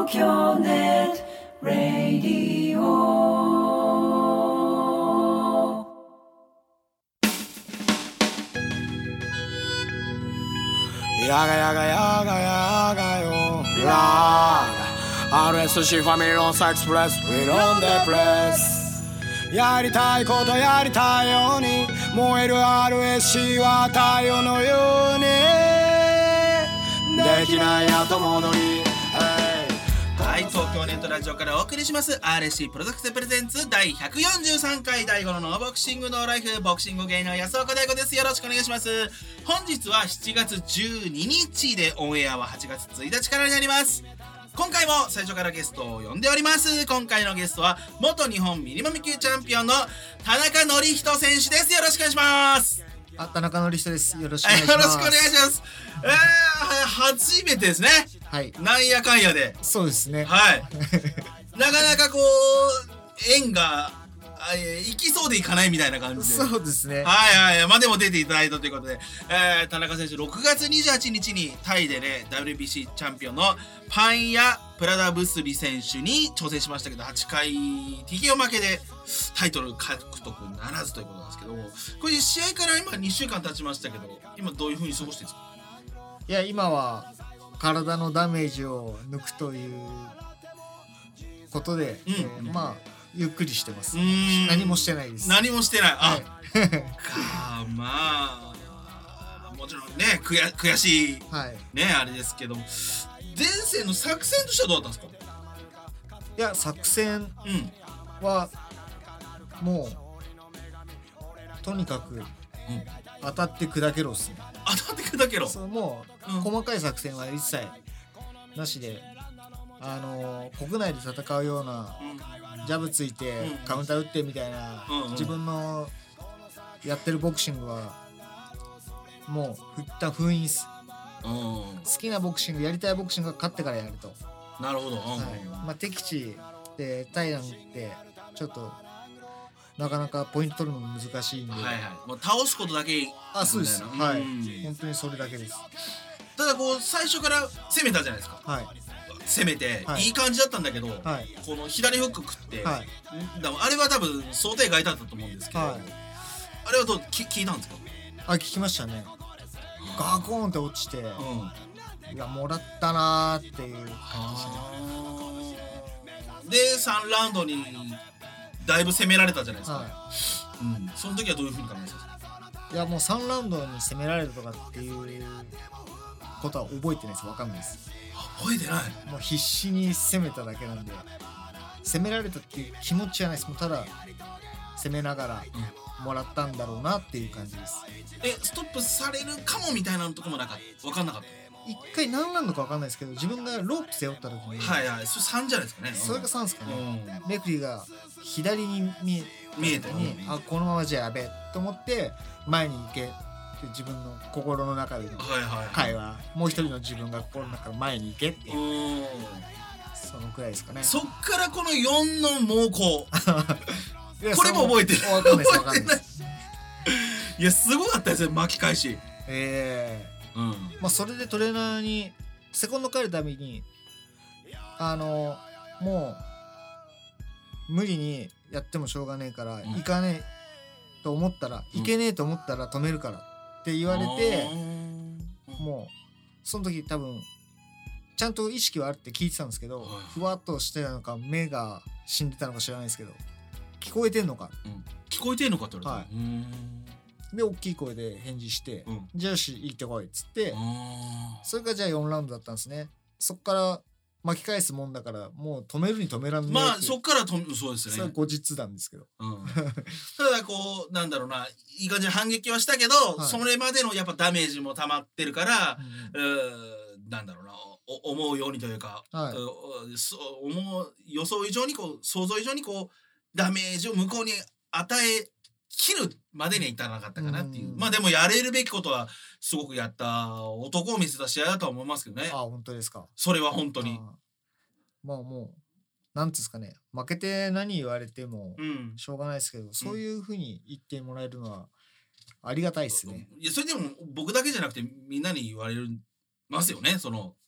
京ネットラディオ。 やがやがやがやがよラー RSC ファミリーロンサイクスプレス We on the press やりたいことやりたいように燃える RSC は太陽のようにできない後戻り。 はい、東京ネットラジオからお送りします RSC プロダクツプレゼンツ第143回第5のノーボクシングノーライフボクシング芸能安岡大吾です。よろしくお願いします。本日は7月12日でオンエアは8月1日からになります。今回も最初からゲストを呼んでおります。今回のゲストは元日本ミニマム級チャンピオンの田中典人選手です。よろしくお願いします。 田中典人です。よろしくお願いします。 よろしくお願いします。初めてですね。 はい。 なんやかんやで。 そうですね。 はい。なかなかこう縁が行きそうで行かないみたいな感じで。 そうですね。 はいはい。まあでも出ていただいたということで、田中選手6月28日にタイでね WBC チャンピオンのパンヤプラダブスリ選手に挑戦しましたけど8回 TKO 負けでタイトル獲得ならずということなんですけど、これ試合から今2週間経ちましたけど、今どういう風に過ごしてるんですか？ いや、今は体のダメージを抜くということで、まあゆっくりしてます。何もしてないです。 何もしてない。 はい、 まあもちろんね悔しい、 はい、 ねあれですけど、前線の作戦としてはどうだったんですか？ いや、作戦は、もうとにかく、当たって砕けろっすね。 当たって砕けろ。 そう、もう、細かい作戦は一切なしで、国内で戦うような、ジャブついて、カウンター打ってみたいな、自分のやってるボクシングはもう振った封印っす。好きなボクシング、やりたいボクシングが勝ってからやると。 なるほど。 まあ、敵地でタイランってちょっとなかなかポイント取るのも難しいんで、 もう倒すことだけ。 そうです。はい、本当にそれだけです。 ただこう最初から攻めたじゃないですか。 はい、 攻めて、いい感じだったんだけど、この左フック食って、あれは多分想定外だったと思うんですけど、あれはどう聞いたんですか？ 聞きましたね。ガコーンって落ちて、いや、もらったなーっていう感じですね。で3ラウンドにだいぶ攻められたじゃないですか。その時はどういう風に考えました？ いや、もう3ラウンドに攻められるとかっていうことは覚えてないです。分かんないです。 覚えてない。 もう必死に攻めただけなんで、攻められたっていう気持ちはないです。もうただ攻めながらもらったんだろうなっていう感じです。 ストップされるかもみたいなのとかも分かんなかった？ 一回何ラウンドか分かんないですけど、自分がロープ背負った時に、 それ3じゃないですかね。 それが3ですかね。レフェリーが左に見えたに、このままじゃやべえと思って前に行けって自分の心の中での会話、もう一人の自分が心の中で前に行けっていう、そのくらいですかね。 そっからこの4の猛攻これも覚えてる？ 分かんないです。分かんないです。 いや、すごかったですよ、巻き返し。 まあ、それでトレーナーにセコンド帰るたびにもう無理にやってもしょうがねえから、行かねえと思ったら、行けねえと思ったら止めるからって言われて、もうその時多分ちゃんと意識はあるって聞いてたんですけど、ふわっとしてたのか目が死んでたのか知らないですけど、聞こえてんのか、 聞こえてんのかって言われた。 で大きい声で返事して、じゃあよし行ってこいっつって、それがじゃあ4ラウンドだったんですね。そっから巻き返すもんだからもう止めるに止めらんない。 まあそっからそうですよね。 それは後日なんですけど、 ただこうなんだろうな、いい感じで反撃はしたけど、それまでのやっぱダメージも溜まってるから、なんだろうな、思うようにというか、予想以上にこう想像以上にこうダメージを向こうに与え切るまでにはいたなかったかなっていう。まあでもやれるべきことはすごくやった男を見せた試合だとは思いますけどね。 本当ですか？ それは本当に。 まあもうなんですかね、負けて何言われてもしょうがないですけど、そういう風に言ってもらえるのはありがたいですね。 いや、それでも僕だけじゃなくてみんなに言われますよね。その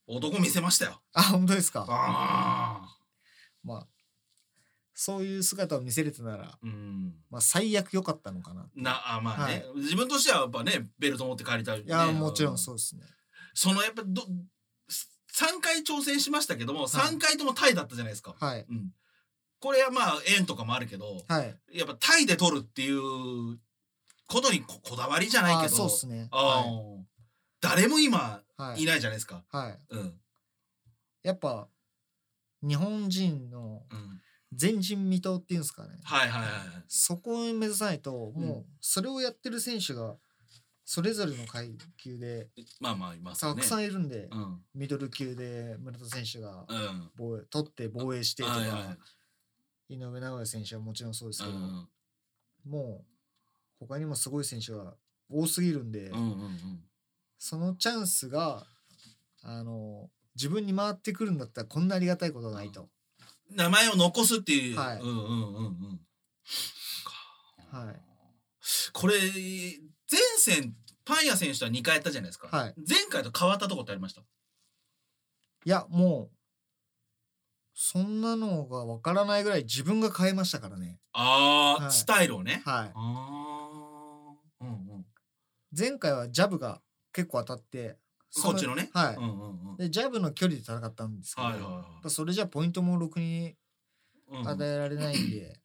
男見せましたよ。 あ、本当ですか。 あまあそういう姿を見せれたなら、 あ。うん。 まあ最悪良かったのかな。 まあね、自分としてはやっぱねベルト持って帰りたい、ね。 いやもちろんそうですね。 そのやっぱ3回挑戦しましたけども、3回ともタイだったじゃないですか。 はい。 うん。これはまあ縁とかもあるけど、 はい。 やっぱタイで取るっていうことにこだわりじゃないけど、 そうですね。 誰も今はいいないじゃないですか。 はい。 うん。 やっぱ日本人のうん。 前人未到っていうんですかね。 はいはいはい。 そこを目指さないと、もうそれをやってる選手がそれぞれの階級でまあまあいますよね。 たくさんいるんで、 うん。 ミドル級で村田選手がうん。 取って防衛してとか、 はいはい井上尚弥選手はもちろんそうですけど、 うんもう他にもすごい選手が多すぎるんで、 うんうんそのチャンスが自分に回ってくるんだったらこんなありがたいことはないと。 名前を残すっていう。 はいうんうんうんうん。 はい。 これ前戦パン屋選手とは2回やったじゃないですか。 はい。 前回と変わったとこってありました？ いやもうそんなのがわからないぐらい自分が変えましたからね。 ああ、 はいスタイルをね。 はい。 ああ。うんうん。 前回はジャブが結構当たってこっちのね。 はい、 うんうんうん。 でジャブの距離で戦ったんですけど、 はいはいはいやっぱそれじゃポイントもろくにうん与えられないんで、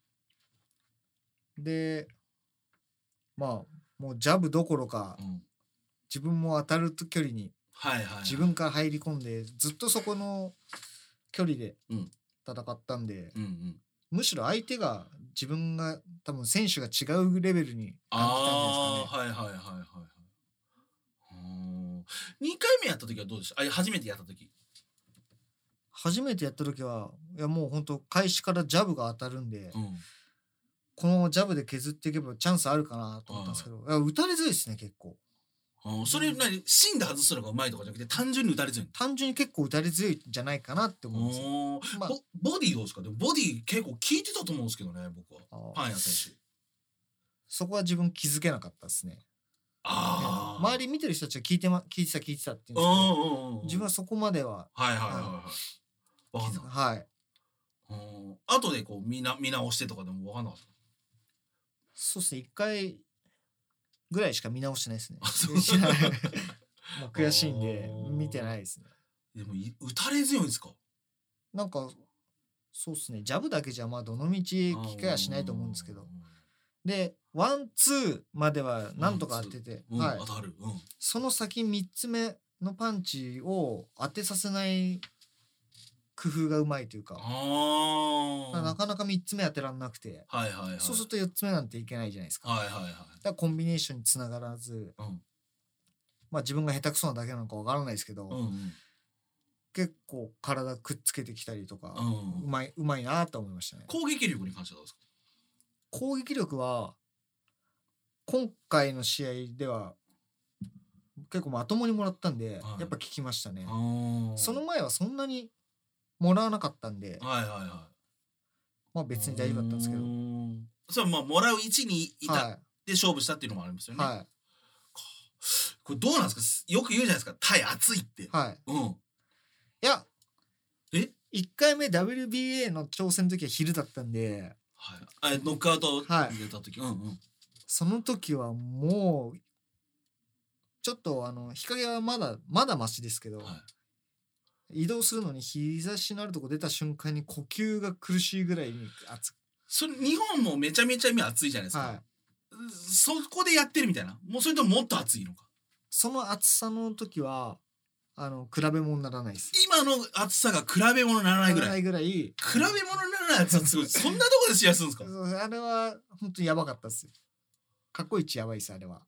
でまあもうジャブどころかうん自分も当たる距離にはいはいはい。 自分から入り込んでずっとそこの距離でうん戦ったんで、 うんうん。 むしろ相手が自分が多分選手が違うレベルに感じたんじゃないですかね。 ああ、はいはいはいはいはい。2回目やった時はどうでした？初めてやった時。 初めてやった時はいやもう本当開始からジャブが当たるんで、 うん。 このジャブで削っていけばチャンスあるかなと思ったんですけど、いや打たれ強いですね結構。 それ何芯で外すのがうまいとかじゃなくて単純に打たれ強いの？ 単純に結構打たれ強いんじゃないかなって思うんですよ。まあボディどうですか？でもボディ結構効いてたと思うんですけどね、僕は。パン屋選手。 そこは自分気づけなかったですね。 ああ。 周り見てる人たちは聞いてたって言うんですけど、自分はそこまでははいはいはいはい。わかんない。 はい。 後でこう見直してとかでもわかんなかった。 そうですね、1回ぐらいしか見直してないですね。 そうもう悔しいんで見てないですね。 でも打たれ強いんですか？ なんかそうですね、ジャブだけじゃまあどの道効けはしないと思うんですけど、でワンツーまではなんとか当てて、はい、 当たる。 その先3つ目のパンチを当てさせない工夫がうまいというか、なかなか3つ目当てらんなくて、 はいはいはい。 そうすると4つ目なんていけないじゃないですか。 はいはいはい。 だからコンビネーションにつながらず、まあ自分が下手くそなだけなのかわからないですけど、結構体くっつけてきたりとか、うまいなと思いましたね。 攻撃力に関してはどうですか？ 攻撃力は今回の試合では結構まともにもらったんで、やっぱ効きましたね。その前はそんなにもらわなかったんで、 はいはいはい。 まあ別に大丈夫だったんですけど、 それはまあもらう位置にいたで勝負したっていうのもありますよね。 はい。 これどうなんですか？よく言うじゃないですか。タイ熱いって。 はい。 うん。 いや、1回目 WBA の挑戦の時は昼だったんで、 はい。ノックアウト入れた時、 その時はもうちょっと日陰はまだマシですけど、移動するのに日差しのあるとこ出た瞬間に呼吸が苦しいぐらいに暑く。 それ日本もめちゃめちゃ今暑いじゃないですか。 はい。 そこでやってるみたいな。もうそれとももっと暑いのか。 その暑さの時は比べ物にならないです。 今の暑さが比べ物にならないぐらい。 比べ物にならない暑さってすごい。そんなとこで試合するんですか？ あれは本当にやばかったですよ。過去一やばいです、あれは。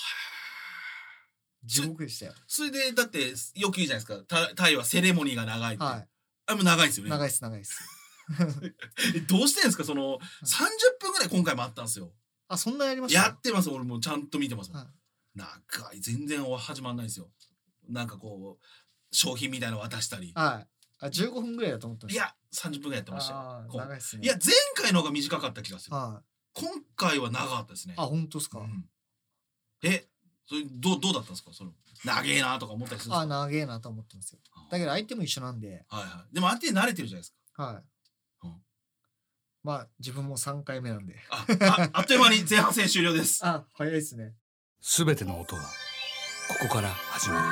地獄でしたよ。 それでだってよく言うじゃないですか。タイはセレモニーが長いって。はい。あれも長いですよね。 長いです。 どうしてんですか？その30分ぐらい今回もあったんですよ。 あ、そんなやりました？ やってます。俺もちゃんと見てます。長い。全然始まんないですよ。なんかこう商品みたいなの渡したり。 はい。15分ぐらいだと思ってました。 いや30分ぐらいやってましたよ。 長いですね。 いや前回の方が短かった気がする。今回は長かったですね。 あ、本当ですか？ それどうだったんですか？その長えなとか思ったりするんですか？ 長えなと思ってますよ。だけど相手も一緒なんで、 はいはい。でも相手に慣れてるじゃないですか。 はい。 うんまあ自分も3回目なんで。 あっという間に前半戦終了です。 早いですね。 すべての音はここから始まる。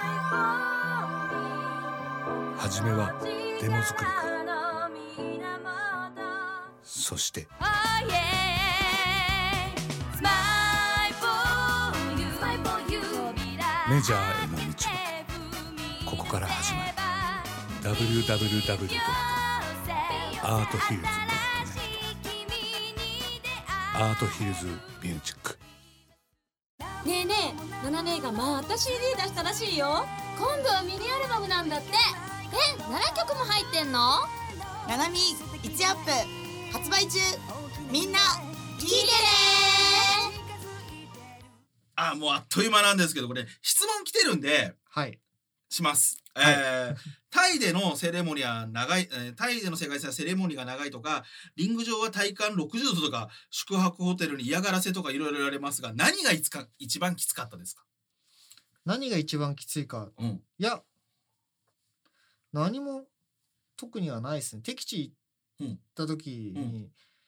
初めはデモ作りから、そしてメジャーへの道はここから始まる。 www.arthills.net アートヒルズミュージック。 ねえねえ、ナナ姉がまた CD 出したらしいよ。今度はミニアルバムなんだって。7曲も入ってんの？ ナナミ1アップ発売中。みんな聞いてね。 もうあっという間なんですけど、これ質問来てるんではい。 します。タイでのセレモニーは長い、タイでの世界戦セレモニーが長いとか、リング上は体感60度とか、宿泊ホテルに嫌がらせとかいろいろ言われますが、何が一番きつかったですか？ 何が一番きついか。 うん。 いや、何も特にはないですね。敵地行った時に、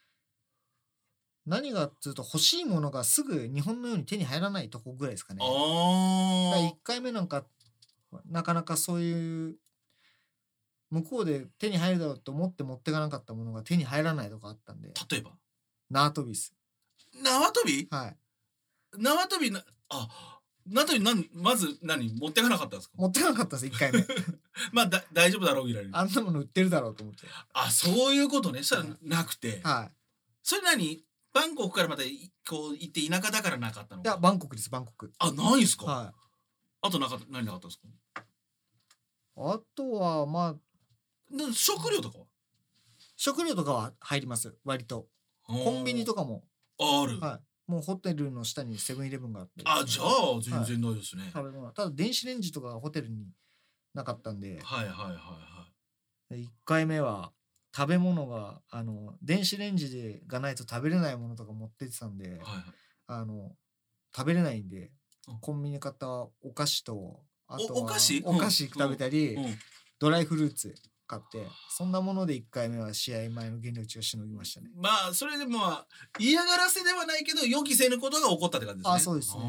何がずっと欲しいものがすぐ日本のように手に入らないとこぐらいですかね。1回目なんかなかなかそういう向こうで手に入るだろうと思って持ってかなかったものが手に入らないとかあったんで。 例えば縄跳びです。 縄跳び？ はい。 縄跳び縄跳びまず持ってかなかったんですか？ 持ってかなかったです1回目。 まあ大丈夫だろうぐらい。 あんなもの売ってるだろうと思って。 そういうことね。そしたらなくて。 はい。 それバンコクからまたこう行って田舎だからなかったの？ いやバンコクです、バンコク。 ないんすか？ はい。 あと何なかったんですか？ あとはまあ食料とかは？ 食料とかは入ります割と。コンビニとかもある。 はい。もうホテルの下にセブンイレブンがあって。 じゃあ全然ないですね。 食べ物。ただ電子レンジとかホテルになかったんで。 はい。 1回目は食べ物が電子レンジがないと食べれないものとか持ってってたんで、食べれないんで、コンビニ買ったお菓子と、あとはお菓子食べたり、ドライフルーツ買って、そんなもので1回目は試合前の減量値をしのぎましたね。 まあそれでも嫌がらせではないけど予期せぬことが起こったって感じですね。 そうですね。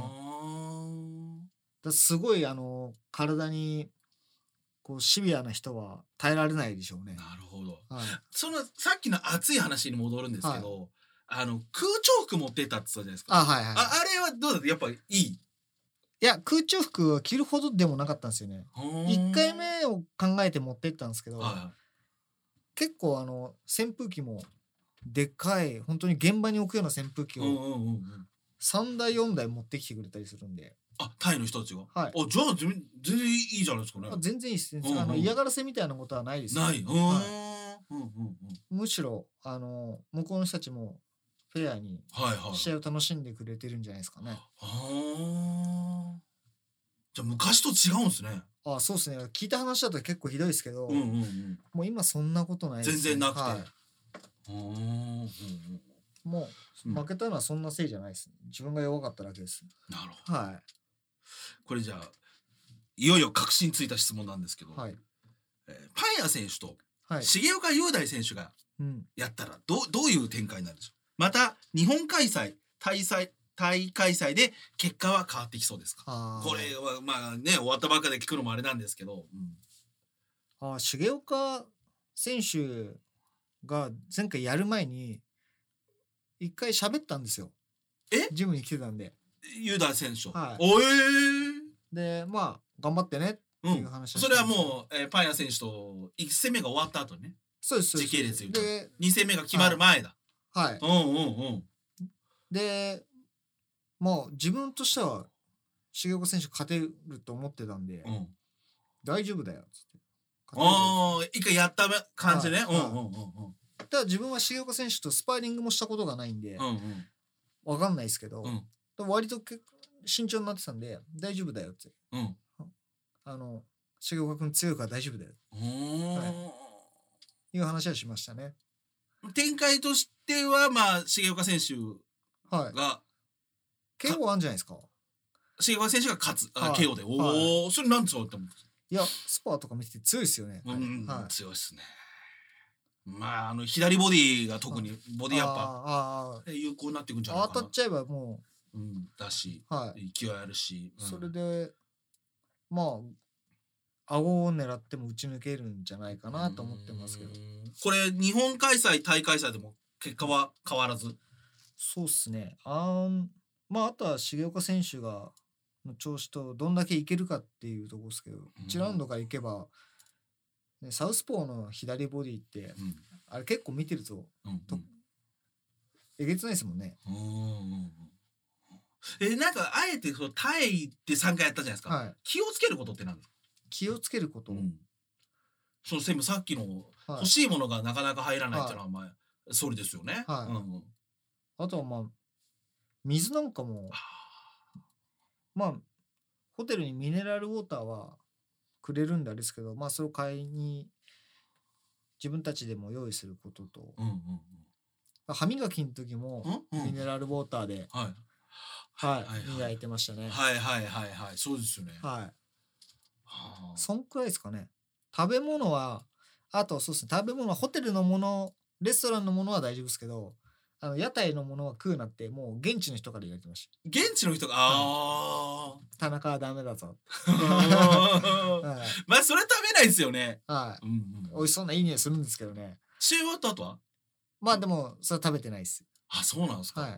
すごい体にこうシビアな人は耐えられないでしょうね。 なるほど。 はい、 さっきの熱い話に戻るんですけど、空調服持ってったって言ったじゃないですか。 あれはどうだった？やっぱいい？ いや空調服は着るほどでもなかったんですよね。1回目を考えて持ってったんですけど、結構扇風機もでっかい本当に現場に置くような扇風機を3台4台持ってきてくれたりするんで。 タイの人たちが。 はい。 じゃあ全然いいじゃないですかね。 全然いいですね。嫌がらせみたいなことはないです。 ない。 むしろ向こうの人たちもフェアに試合を楽しんでくれてるんじゃないですかね。 じゃあ昔と違うんですね。 そうですね。聞いた話だと結構ひどいですけど、もう今そんなことないですね。 全然なくて。 もう負けたのはそんなせいじゃないです。自分が弱かっただけです。 なるほど。 はい。 これじゃあいよいよ確信ついた質問なんですけど、 はい。 パン屋選手とはい。 重岡雄大選手がやったらどういう展開になるでしょう。また日本開催タイ開催で結果は変わってきそうですか？これはまあね終わったばっかで聞くのもあれなんですけど、 重岡選手が前回やる前に一回喋ったんですよ。ジムに来てたんで。 雄大選手。 はい。でまあ頑張ってねっていう話、 それはもう、パン屋選手と1戦目が終わった後ね。 そうです。 時系列言うと2戦目が決まる前だ。 はい。でまあ自分としては重岡選手勝てると思ってたんで、大丈夫だよっつって。 一回やった感じね。 ただ自分は重岡選手とスパーリングもしたことがないんで、わかんないですけど、割と慎重になってたんで大丈夫だよって。重岡君強いから大丈夫だよ。いう話はしましたね。 展開としてはまあ重岡選手が結構あるんじゃないですか。 重岡選手が勝つ、 はい KO で。おお、それなんでそうって思う？ いやスパーとか見てて強いですよね。はい、 強いですね。まあ左ボディが特にボディアッパー有効になっていくんじゃないかな。 当たっちゃえばもだし、勢いあるし、 それでまあ顎を狙っても打ち抜けるんじゃないかなと思ってますけど。 これ日本開催タイ開催でも結果は変わらず。 そうっすね。まああとは重岡選手がの調子とどんだけいけるかっていうところですけど、1ラウンドからいけば、ね、サウスポーの左ボディって、あれ結構見てると、えげつないですもんね。 なんかあえてタイで3回やったじゃないですか、 はい、 気をつけることって何ですか？ 気をつけること、 その専務さっきの欲しいものがなかなか入らないっていうのはまあそれですよね。 あとはまあ水なんかもまあホテルにミネラルウォーターはくれるんであれですけど、まあそれを買いに自分たちでも用意することと、歯磨きの時もミネラルウォーターで磨いてましたね。 そうですよね。 そんくらいですかね。食べ物はあとそうですね、食べ物はホテルのもの、レストランのものは大丈夫ですけど、屋台のものは食うなってもう現地の人から言われてました。 現地の人が田中はダメだぞ。 まあそれ食べないですよね。 美味しそうないい匂いするんですけどね。 試合終わった後はまあでもそれは食べてないです。 そうなんですか。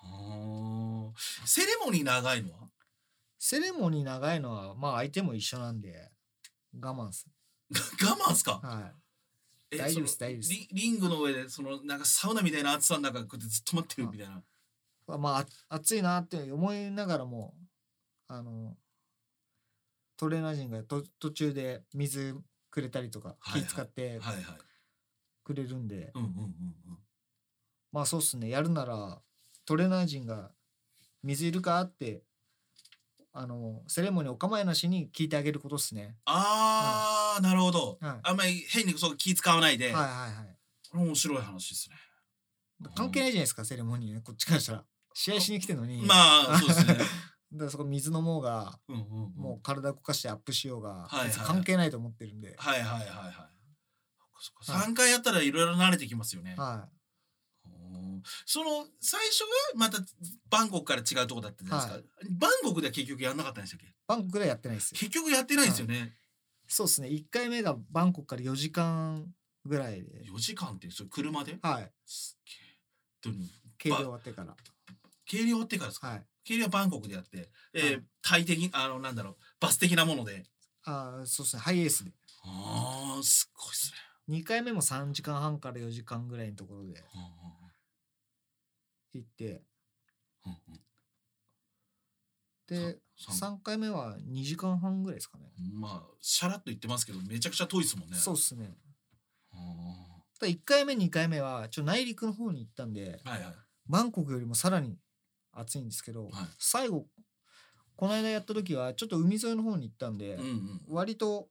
セレモニー長いのは？ セレモニー長いのはまあ相手も一緒なんで我慢す。 我慢すか？ 大丈夫です、大丈夫です。 リングの上でなんかサウナみたいな暑さの中こうやってずっと待ってるみたいな。 まあ暑いなって思いながらもトレーナー陣が途中で水くれたりとか気使ってくれるんで、まあそうっすね、やるならトレーナー陣が水いるかってセレモニーお構いなしに聞いてあげることっすね。 なるほど。あんまり変に気使わないで。これ面白い話ですね。 関係ないじゃないですか、セレモニーね、こっちからしたら試合しに来てるのに。 まあそうですね。 だからそこ水飲もうが、もう体動かしてアップしようが、関係ないと思ってるんで。 3回やったらいろいろ慣れてきますよね。最初はまたバンコクから違うとこだったじゃないですか。バンコクでは結局やんなかったんでしたっけ？ バンコクではやってないですよ。 結局やってないですよね。 そうですね。1回目がバンコクから4時間ぐらいで。 4時間ってそれ車で？すっげえ。 計量終わってから。 計量終わってからですか？計量はバンコクでやって、タイ的なんだろう、バス的なもので。 そうですね。ハイエースで。 すごいっすね。2回目も3時間半から4時間ぐらいのところで行って、で3回目は2時間半ぐらいですかね。 まあシャラッと言ってますけどめちゃくちゃ遠いですもんね。 そうっすね。1回目2回目は内陸の方に行ったんで、バンコクよりもさらに暑いんですけど、最後この間やった時はちょっと海沿いの方に行ったんで、割と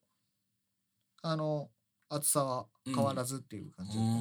暑さは変わらずっていう感じだった。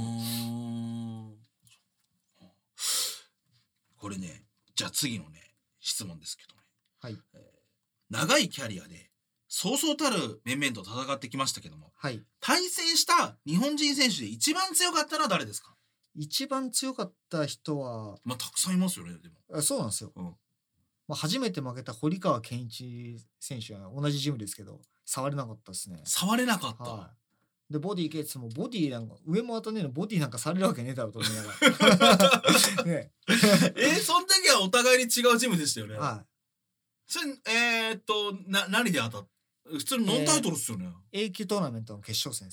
これね、じゃあ次のね質問ですけどね。長いキャリアでそうそうたる面々と戦ってきましたけども、対戦した日本人選手で一番強かったのは誰ですか？ 一番強かった人はたくさんいますよね。でもそうなんですよ。初めて負けた堀川健一選手は同じジムですけど触れなかったですね。 触れなかった。 でボディーケーツもボディなんか上も当たんねえのボディなんかされるわけねえだろうと思いながらねその時はお互いに違うジムでしたよね。それ何で当たった？普通のノンタイトルっすよね。 A級トーナメントの決勝戦です。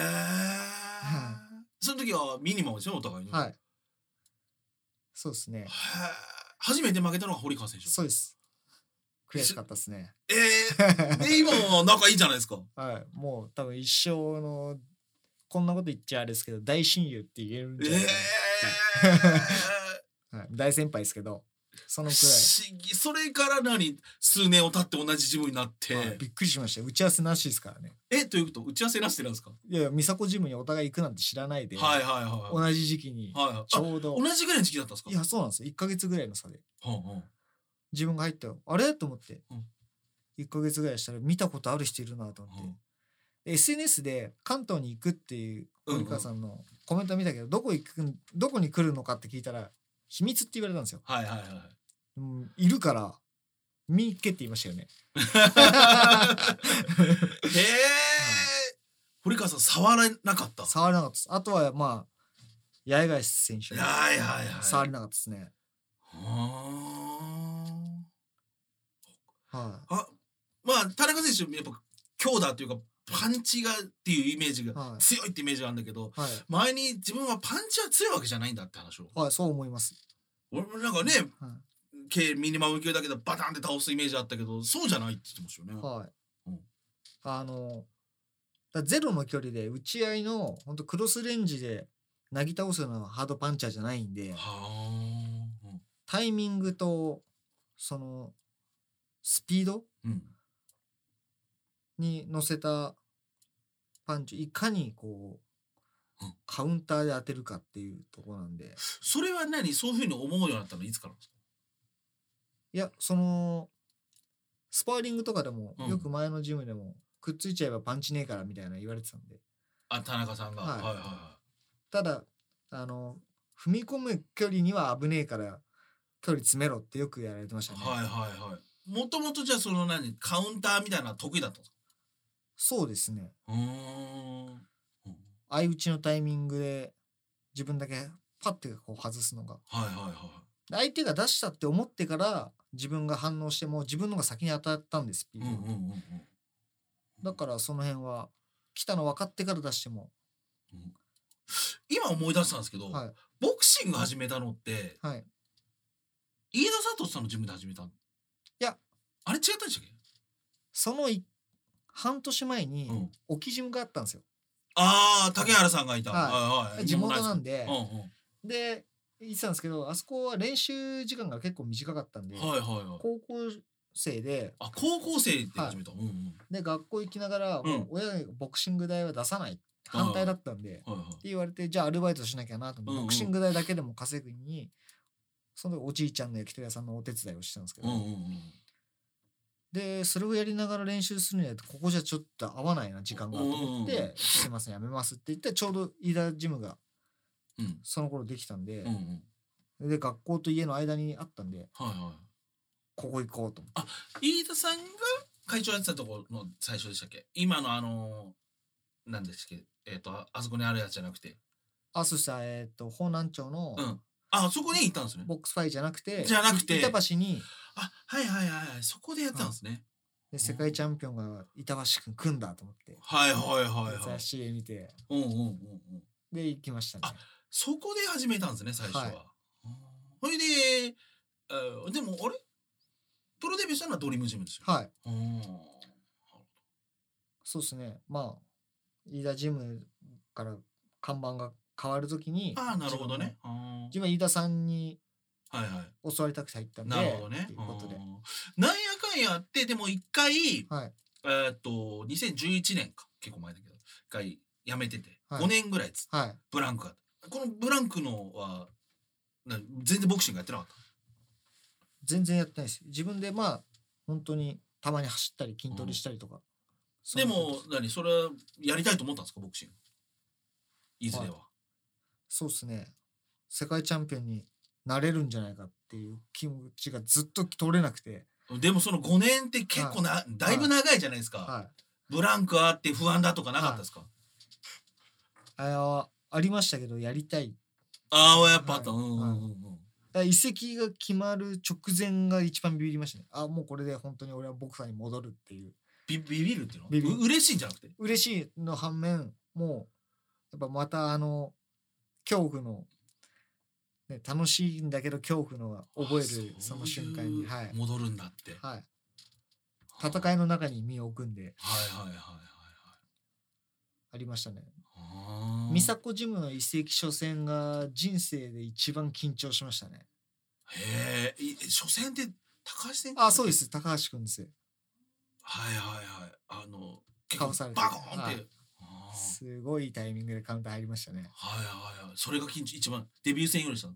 その時はミニマムですよお互いに。 そうですね。 初めて負けたのが堀川選手。 そうです。悔しかったですね。 で今は仲いいじゃないですか。 もう多分一生のこんなこと言っちゃあれですけど大親友って言えるんじゃないかな。大先輩ですけどそのくらい。 不思議。それから数年を経って同じジムになって、 びっくりしました。打ち合わせなしですからね。 ということ打ち合わせなしってなんですか？ いや美佐子ジムにお互い行くなんて知らないで、同じ時期にちょうど同じぐらいの時期だったんですか？ いやそうなんですよ。1ヶ月ぐらいの差で。 自分が入ったよあれと思って、 うん 1ヶ月ぐらいしたら見たことある人いるなと思って、で SNS で関東に行くっていう森川さんのコメント見たけど、どこに来るのかって聞いたら秘密って言われたんですよ、 はいはいはい。 いるから見に行けって言いましたよね。 へえ。堀川さん触らなかった。 触れなかったです。あとはまあ八重樫選手はいはいはい。 触れなかったですね。 あはまあ田中選手やっぱ強打というかパンチがっていうイメージが、 はい強いってイメージがあるんだけど、 いはい前に自分はパンチは強いわけじゃないんだって話を。 はい、そう思います。 俺もなんかね、 はいミニマム級だけどバタンって倒すイメージあったけど、そうじゃないって言ってましたよね。 はい。 うんゼロの距離で打ち合いの本当クロスレンジでなぎ倒すようなハードパンチャーじゃないんで、 はあ。 タイミングとそのスピードうん。 に乗せたパンチいかにこう、 うんカウンターで当てるかっていうところなんで、 それはそういうふうに思うようになったのいつからですか？ いやそのスパーリングとかでも、 うんよく前のジムでもくっついちゃえばパンチねえからみたいな言われてたんで、 あ、田中さんが。 はいはいはいはただ踏み込む距離には危ねえから距離詰めろってよくやられてましたね。 い。はいはいはい。もともとじゃあそのカウンターみたいなの得意だったんですか？ そうですね。 うーん。 相打ちのタイミングで自分だけパッてこう外すのが、 はいはいはい。 相手が出したって思ってから自分が反応しても自分のが先に当たったんです、スピード、だからその辺は来たの分かってから出しても、 今思い出したんですけど、 はいボクシング始めたのってはい飯田佐藤さんのジムで始めたの？いやあれ違ったでしたっけ？ その半年前にうん置きジムがあったんですよ、 ああ、竹原さんがいた。 はいはいはい。 地元なんでうんうん。 で言ってたんですけど、あそこは練習時間が結構短かったんで、 はいはいはい。 高校生であ、高校生で始めた。うんうん。 で学校行きながら、もう親がボクシング代は出さない反対だったんで、ってはいはい。 言われて、じゃあアルバイトしなきゃなと思って、 うんうんボクシング代だけでも稼ぐにその時おじいちゃんの焼き鳥屋さんのお手伝いをしてたんですけど、 うんうんうん。 でそれをやりながら練習するにはここじゃちょっと合わないな時間がと思って、 うんうんうんすいませんやめますって言って、ちょうど飯田ジムがうんその頃できたんで、 うんうん。 で学校と家の間にあったんで、 はいはここ行こうと思って。 い。飯田さんが会長やってたところの最初でしたっけ？今のなんですっけ？あそこにあるやつじゃなくて。 あ、そしたら方南町のうん。あ、そこに行ったんですね。 ボックスファイじゃなくて、 じゃなくて板橋にあ、はいはいはいはい。そこでやってたんですね。 で世界チャンピオンが板橋くん組んだと思って、 はいはいはいはい。 雑誌見てうんうんうんうん。 で行きましたね。 あそこで始めたんですね、最初は。 はいそれで、でもあれプロデビューしたのはドリームジムですよ。 はいうんそうですね。まあ飯田ジムから看板が変わるときに、 ああ、なるほどね。 自分は飯田さんにはいはい。 教わりたくて入ったんで、 なるほどねっていうことで、 なんやかんやあってでも一回はい 2011年か結構前だけど一回辞めてて、 はい 5年ぐらいはい。 ブランクがあったこのブランクのは全然ボクシングやってなかっ全然やってないです。自分でまあ本当にたまに走ったり筋トレしたりとか。 たそでもんなことそれはやりたいと思ったんですかボクシングいずれは、 そうですね。世界チャンピオンになれるんじゃないかっていう気持ちがずっと取れなくて、 でもその5年って結構だいぶ長いじゃないですか、 はい。 ブランクあって不安だとかなかったですか、 ありましたけどやりたい。 ああやっぱあった、 はいうんうんうんうん、 だから移籍が決まる直前が一番ビビりましたね。あ、もうこれで本当に俺はボクサーに戻るっていう。 ビビるっていうのビビる嬉しいんじゃなくて嬉しいの反面、もうやっぱまた恐怖の、ね、楽しいんだけど恐怖の覚えるその瞬間に、はい戻るんだってはい、戦いの中に身を置くんではいはいはいはいありましたね。 はい美佐子ジムの移籍初戦が人生で一番緊張しましたね。 へえ初戦って高橋選手あ、そうです高橋くんです。 はいはいはい結構顔されてバコーンって、 はいあーすごいタイミングでカウンター入りましたね。 はいはいはいそれが一番デビュー戦よりしたの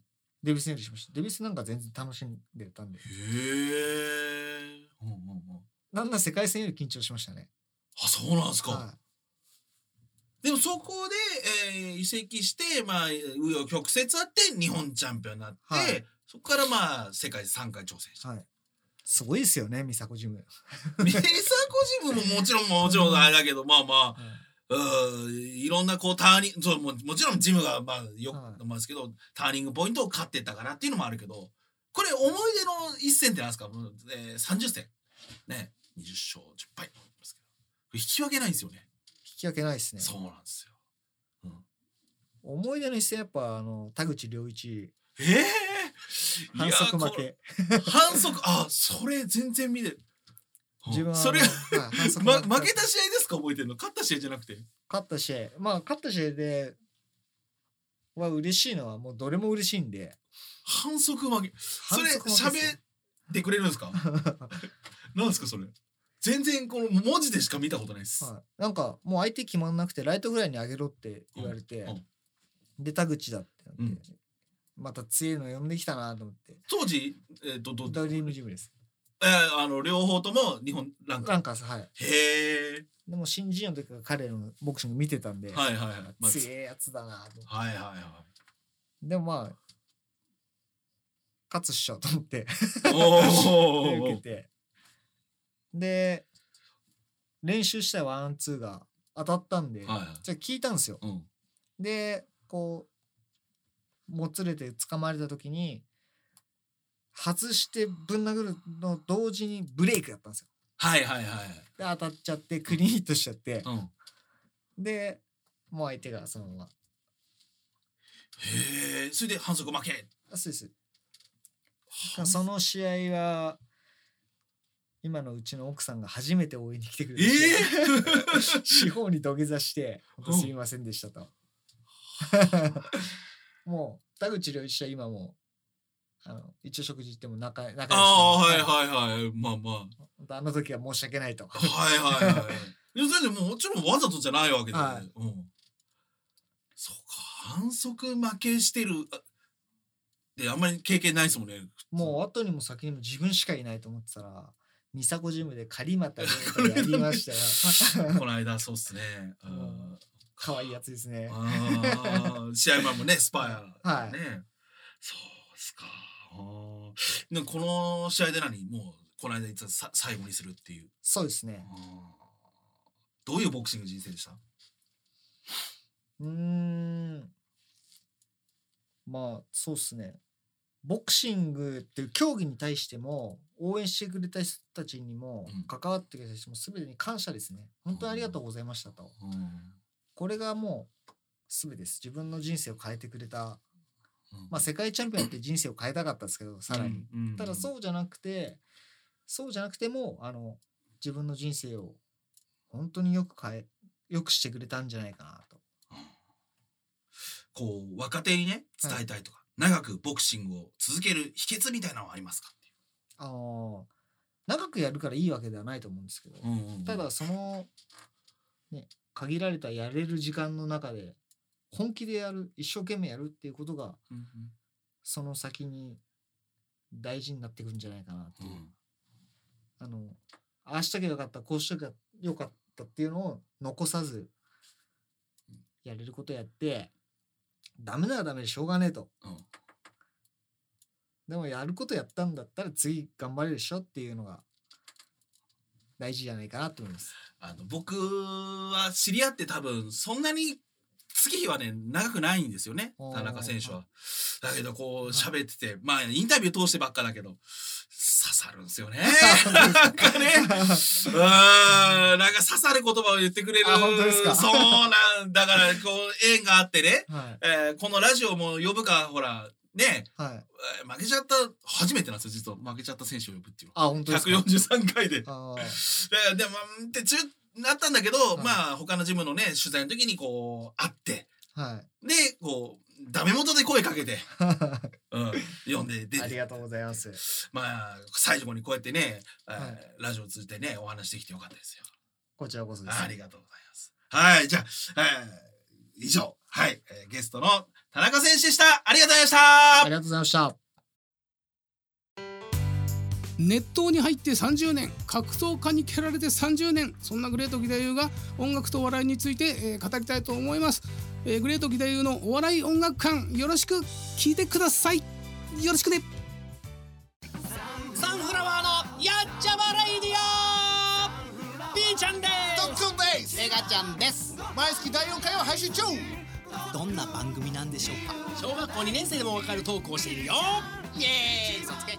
デビスよりしました。デビスなんか全然楽しんでたんで、 へえ。 なんなら世界戦より緊張しましたね。 あ、そうなんですか。 はでもそこで、移籍してまあ紆余曲折あって日本チャンピオンになって、 はい、 そこからまあ世界3回挑戦した。 はい、すごいですよね、美佐子ジム。 美佐子ジムももちろんあれだけど、まあまあ、 はいいろんなこうターニング、そう、もちろんジムがまあよくはい思うんですけど、ターニングポイントを勝ってったからっていうのもあるけど、これ思い出の一戦ってなんですか。30戦ね、20勝10敗なんですけど、引き分けないんですよね。 引き分けないですね。 そうなんですよ。 思い出の一戦やっぱ田口良一反いや則負け。 反則、あ、それ全然見て。 自分はそれはい反則負けた試合ですか、覚えてるの。勝った試合じゃなくて。 勝った試合、まあ勝った試合では嬉しいのはもうどれも嬉しいんで。 反則負け。それ反則負けですよ喋ってくれるんですか。なんですかそれ。全然この文字でしか見たことないです。 はい、なんかもう相手決まんなくてライトフライに上げろって言われて、で田口だってなって、また強いの呼んできたなと思って。 当時ドリームジムです。 両方とも日本ランカース、はい。 へえ。 でも新人の時から彼のボクシング見てたんで、 はいはいはい。 強いやつだなと思って。 はいはいはでもまあ勝つっしょと思ってい。お受けて、で練習したワンツーが当たったんで、 はいはいじゃあ聞いたんですよ。でこうもつれて捕まれた時に外してぶん殴るの同時にブレイクやったんですよ。 はいはいはい。 で当たっちゃってクリーンヒットしちゃって、 うん。 でもう相手がそのまま。 へえ。それで反則負け。 そうです。その試合は今のうちの奥さんが初めて応援に来てくれて、四方に土下座して本当すみませんでしたと。もう田口良一は今も一応食事行っても仲良し。 ああはいはいはい。まあまあの時は申し訳ないと。 はいはいはい。いやそれでもちろんわざとじゃないわけで、 はい、 そうか、反則負けしてるであんまり経験ないですもんね。 もう後にも先にも自分しかいないと思ってたら美佐子ジムで狩俣亮とやりましたよ。 この間そうっすね。 可愛いやつですね。 試合前もねスパイア、ね、 はい。 そうっすか。この試合でもうこの間いつ最後にするっていう。 そうですね。 どういうボクシング人生でした？ まあそうですね。ボクシングっていう競技に対しても応援してくれた人たちにも関わってくれた人も全てに感謝ですね。本当にありがとうございましたと。これがもう全てです。自分の人生を変えてくれた。まあ世界チャンピオンって人生を変えたかったですけどさらに。ただそうじゃなくても自分の人生を本当によくしてくれたんじゃないかなと。 こう若手にね伝えたいとか、長くボクシングを続ける秘訣みたいなのはありますかっていう。 長くやるからいいわけではないと思うんですけど、ただそのね限られたやれる時間の中で本気でやる、一生懸命やるっていうことが、その先に大事になってくるんじゃないかなっていう、ああしときゃよかった、こうしときゃよかったっていうのを残さずやれることやって、ダメならダメでしょうがねえと、でもやることやったんだったら次頑張れるでしょっていうのが大事じゃないかなと思います。 僕は知り合って多分そんなに月日はね長くないんですよね、田中選手は。だけどこう喋ってて、まあインタビュー通してばっかだけど刺さるんですよね。なんかね、なんか刺さる言葉を言ってくれる。 本当ですか。 そうなんだからこう縁があってね、このラジオも呼ぶかほらね、負けちゃった初めてなんですよ実は。負けちゃった選手を呼ぶっていうの。 本当ですか。 143回で。でもってなったんだけど、まあ他のジムのね取材の時にこう会って、でこうダメ元で声かけて、呼んで出て。 ありがとうございます。 まあ最後にこうやってね、ラジオを通じてねお話できてよかったですよ。 こちらこそです。 ありがとうございます。はい、じゃあ、以上、ゲストの田中選手でした。ありがとうございました。 ありがとうございました。 熱湯に入って30年、格闘家に蹴られて30年、そんなグレート義太夫が音楽とお笑いについて、語りたいと思います。グレート義太夫のお笑い音楽館、よろしく聞いてください。よろしくね。 サンフラワーのやっちゃまレイディオ、 B ちゃんです。 ドックンです。 メガちゃんです。 毎月第4回を配信中。 どんな番組なんでしょうか。小学校2年生でもわかるトークをしているよ。イエーイ、嘘つけ。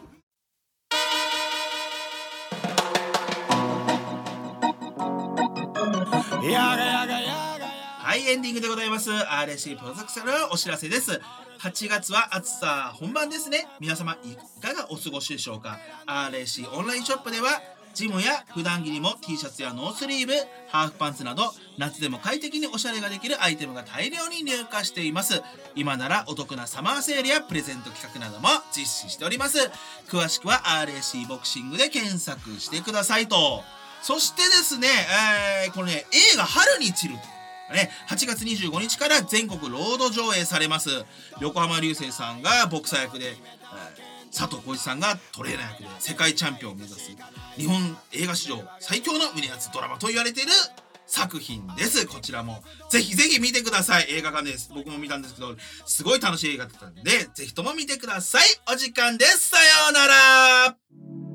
はい、エンディングでございます。 RSC プロダクションのお知らせです。8月は暑さ本番ですね。皆様いかがお過ごしでしょうか。 RSC オンラインショップではジムや普段着にも T シャツやノースリーブ、ハーフパンツなど夏でも快適におしゃれができるアイテムが大量に入荷しています。今ならお得なサマーセールやプレゼント企画なども実施しております。詳しくは RSC ボクシングで検索してくださいと。そしてですね、これね、映画春に散るね、8月25日から全国ロード上映されます。横浜流星さんがボクサー役で、佐藤浩市さんがトレーナー役で世界チャンピオンを目指す日本映画史上最強の胸熱ドラマと言われている作品です。こちらもぜひぜひ見てください。映画館です。僕も見たんですけど、すごい楽しい映画だったんで、ぜひとも見てください。お時間です。さようなら。